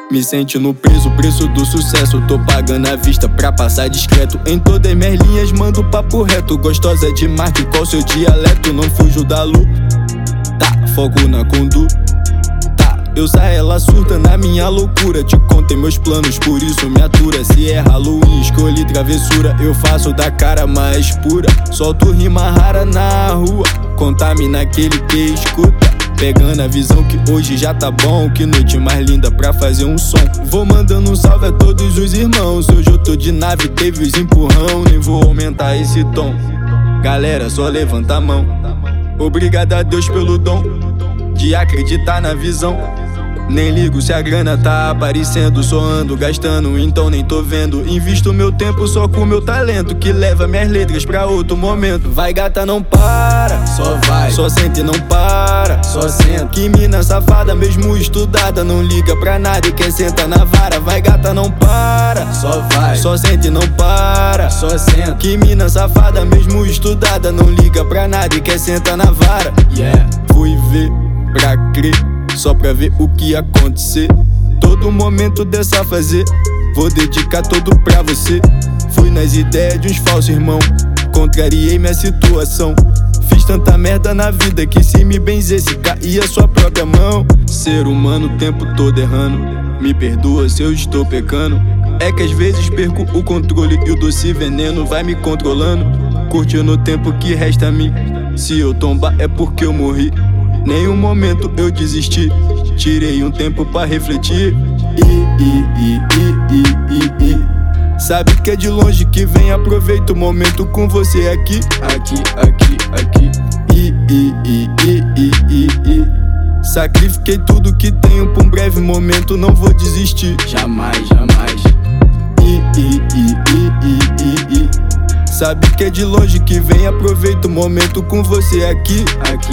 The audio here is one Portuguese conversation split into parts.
Me sentindo preso, o preço do sucesso. Tô pagando à vista pra passar discreto. Em todas minhas linhas mando papo reto. Gostosa de Marte, qual seu dialeto? Não fujo da luta, foco na conduta. Eu saio, ela surta na minha loucura. Te contei meus planos, por isso me atura. Se é Halloween, escolhi travessura. Eu faço da cara mais pura. Solto rima rara na rua, contamina aquele que escuta. Pegando a visão que hoje já tá bom. Que noite mais linda pra fazer um som. Vou mandando um salve a todos os irmãos. Hoje eu tô de nave, teve os empurrão. Nem vou aumentar esse tom. Galera, só levanta a mão. Obrigado a Deus pelo dom de acreditar na visão. Nem ligo se a grana tá aparecendo. Só ando gastando, então nem tô vendo. Invisto meu tempo só com meu talento, que leva minhas letras pra outro momento. Vai gata, não para, só vai. Só sente e não para, só senta. Que mina safada, mesmo estudada, não liga pra nada e quer sentar na vara. Vai gata, não para, só vai. Só sente e não para, só senta. Que mina safada, mesmo estudada, não liga pra nada e quer sentar na vara. Yeah. Fui ver pra crer, só pra ver o que ia acontecer. Todo momento dessa fazer, vou dedicar todo pra você. Fui nas ideias de uns falsos irmão, contrariei minha situação. Fiz tanta merda na vida que se me benzesse caía sua própria mão. Ser humano o tempo todo errando, me perdoa se eu estou pecando. É que às vezes perco o controle e o doce veneno vai me controlando. Curtindo o tempo que resta a mim, se eu tombar é porque eu morri. Nenhum momento eu desisti, tirei um tempo pra refletir. Sabe que é de longe que vem, aproveita o momento com você aqui. Aqui. Sacrifiquei tudo que tenho por um breve momento, não vou desistir. Jamais. Sabe que é de longe que vem, aproveita o momento com você aqui. Aqui.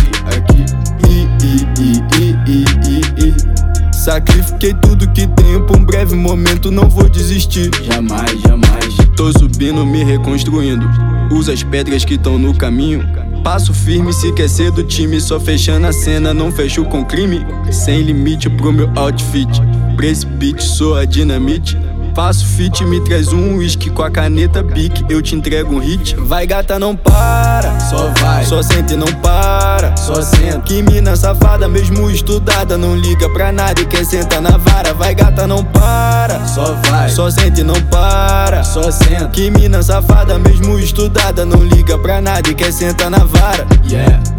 Sacrifiquei tudo que tenho por um breve momento, não vou desistir. Jamais. Tô subindo, me reconstruindo. Usa as pedras que estão no caminho. Passo firme, se quer ser do time. Só fechando a cena, não fecho com crime. Sem limite pro meu outfit. Pra esse beat sou a dinamite. Faço feat, me traz um whisky com a caneta Bic, eu te entrego um hit. Vai gata, não para, só vai. Só sente e não para, só senta. Que mina safada, mesmo estudada, não liga pra nada e quer sentar na vara. Vai gata, não para, só vai. Só sente e não para, só senta. Que mina safada, mesmo estudada, não liga pra nada e quer sentar na vara. Yeah.